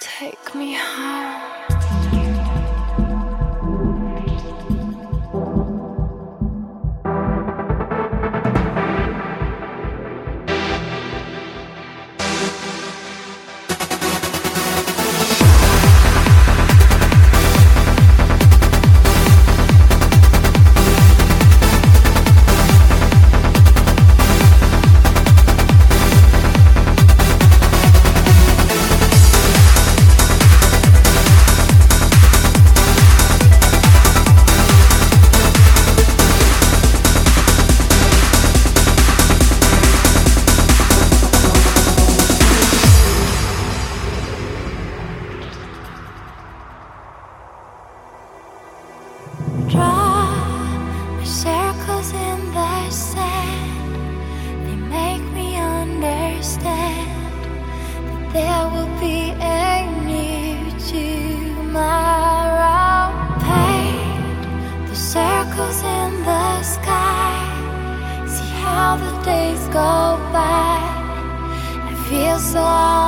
Take me home. Draw circles in the sand. They make me understand that there will be a new tomorrow. Paint the circles in the sky. See how the days go by. I feel so